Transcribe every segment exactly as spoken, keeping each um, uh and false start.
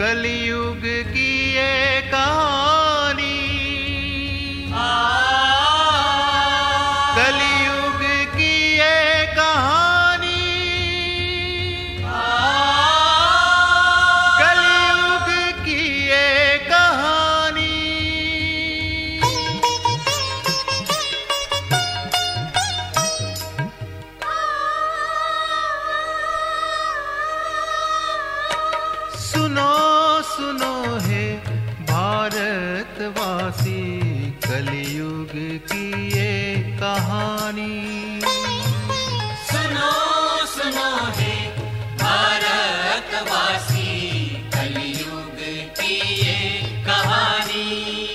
कलयुग की ये कहानी, कलयुग की ये कहानी, कलयुग की ये कहानी। सुनो सुनो है भारतवासी, कलयुग की ये कहानी। सुनो सुनो है भारतवासी, कलयुग की ये कहानी।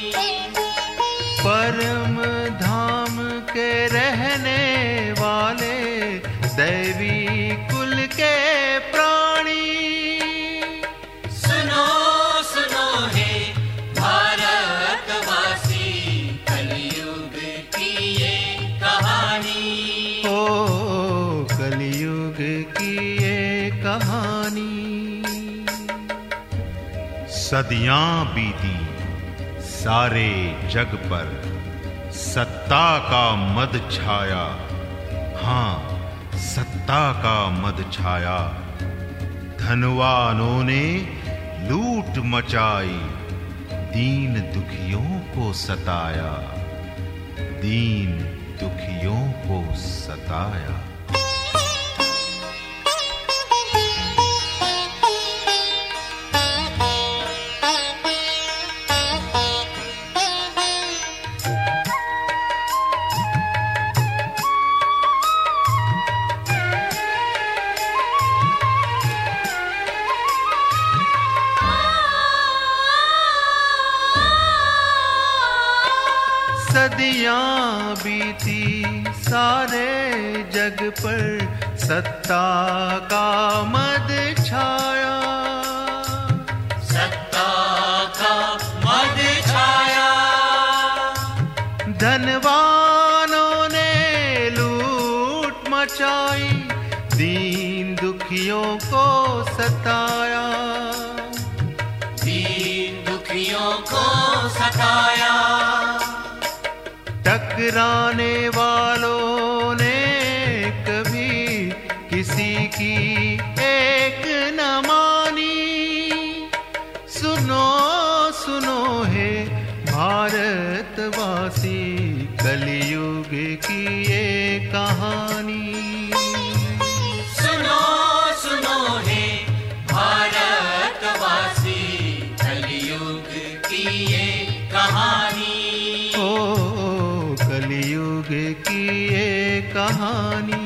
परम धाम के रहने वाले दैवी कुल के प्राणी, सुनो सुनो है भारतवासी, कलयुग की ये कहानी। ओ कलयुग की ये कहानी। सदियां बीती सारे जग पर, सत्ता का मद छाया, हाँ सत्ता का मद छाया। धनवानों ने लूट मचाई, दीन दुखियों को सताया, दीन दुखियों को सताया। सदियां बीती सारे जग पर, सत्ता का मद छाया, सत्ता का मद छाया। धनवानों ने लूट मचाई, दीन दुखियों को सताया, दीन दुखियों को सताया। टकराने वालों ने कभी किसी की एक न मानी। सुनो सुनो है भारतवासी, कलयुग की ये कहानी। सुनो सुनो है भारतवासी, कलयुग की ये कहानी। ओ कलयुग की ये कहानी।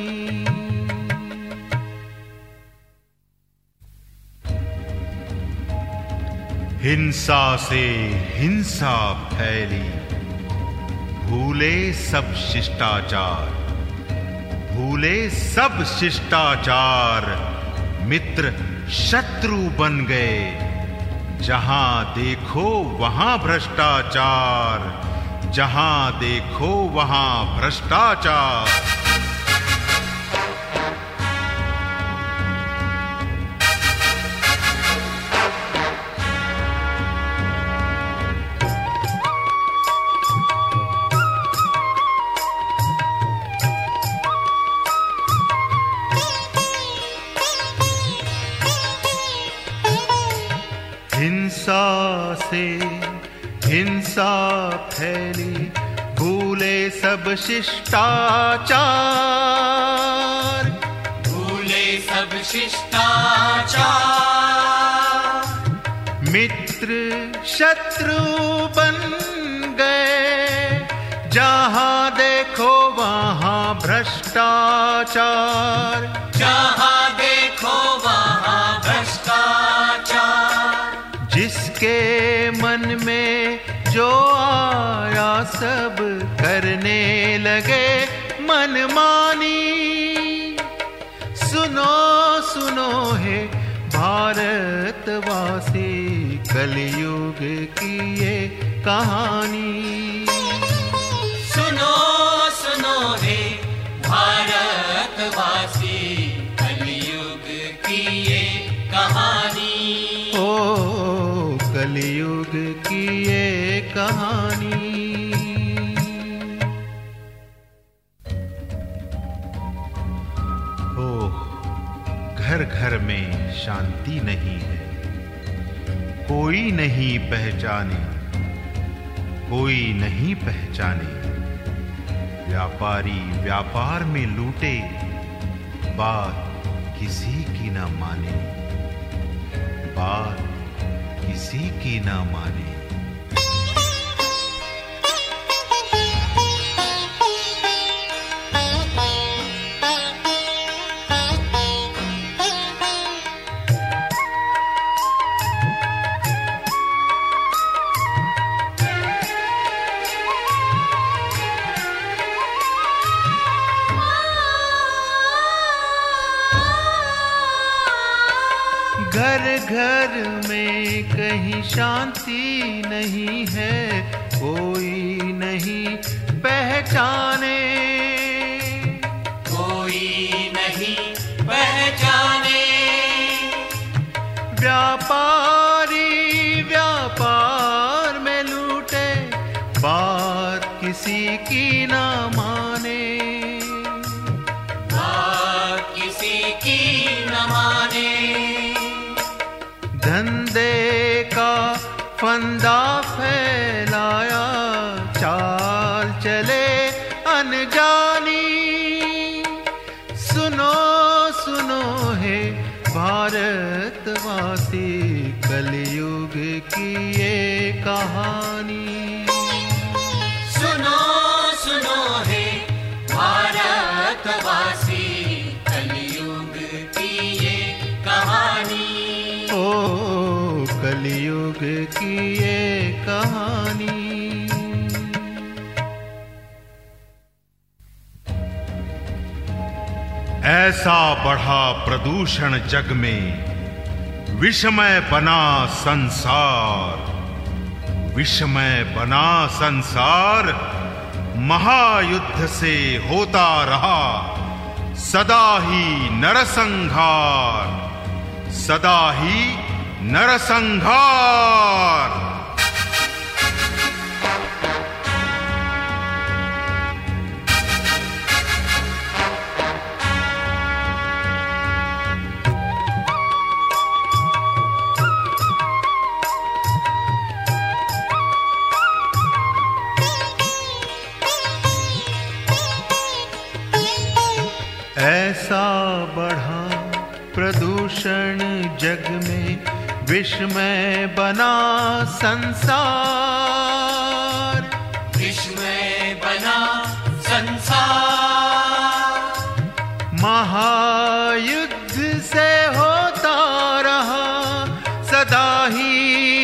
हिंसा से हिंसा फैली, भूले सब शिष्टाचार, भूले सब शिष्टाचार। मित्र शत्रु बन गए, जहां देखो वहां भ्रष्टाचार, जहां देखो वहां भ्रष्टाचार। हिंसा से हिंसा फैली, भूले सब शिष्टाचार, भूले सब शिष्टाचार। मित्र शत्रु बन गए, जहां देखो वहां भ्रष्टाचार, जहां देखो वहां भ्रष्टाचार। जिसके मन में जो आया सब करने लगे मनमानी। सुनो सुनो है भारतवासी, कलयुग की ये कहानी। सुनो सुनो है भारतवासी, कलयुग की ये कहानी। ओ कलयुग की ये कहानी। ओह, घर घर में शांति नहीं है, कोई नहीं पहचाने, कोई नहीं पहचाने। व्यापारी व्यापार में लूटे, बात किसी की ना माने, बात किसी की ना माने। घर घर में कहीं शांति नहीं है, कोई नहीं पहचाने, कोई नहीं पहचाने। व्यापारी व्यापार में लूटे, बात किसी की ना माने, बात किसी की न माने। धंधे का फंदा फैलाया, चाल चले अनजानी। सुनो सुनो है भारतवासी, कलयुग की ये कहानी। सुनो सुनो है भारतवासी, कलयुग की ये कहानी। ओ कलयुग की ये कहानी। ऐसा बढ़ा प्रदूषण जग में, विषमय बना संसार, विषमय बना संसार। महायुद्ध से होता रहा सदा ही नरसंहार, सदा ही नरसंहार। ऐसा बढ़ा प्रदूषण जग में, विषमय बना संसार, विषमय बना संसार। महायुद्ध से होता रहा सदा ही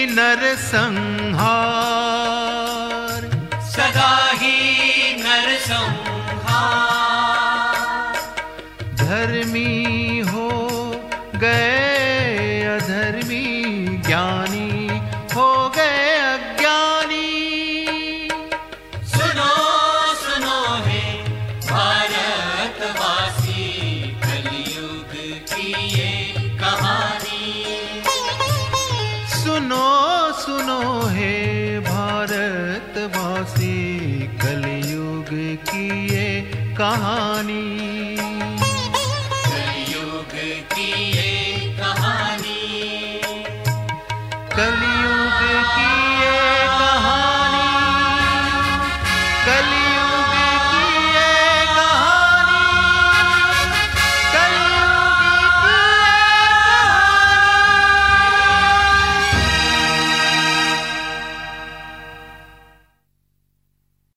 नरसंहार, सदा ही नरसंहार। धर्मी हो गए अधर्मी, ज्ञानी हो गए अज्ञानी। सुनो सुनो है भारतवासी, कलयुग की ये कहानी। सुनो सुनो है भारतवासी, कलयुग की ये कहानी।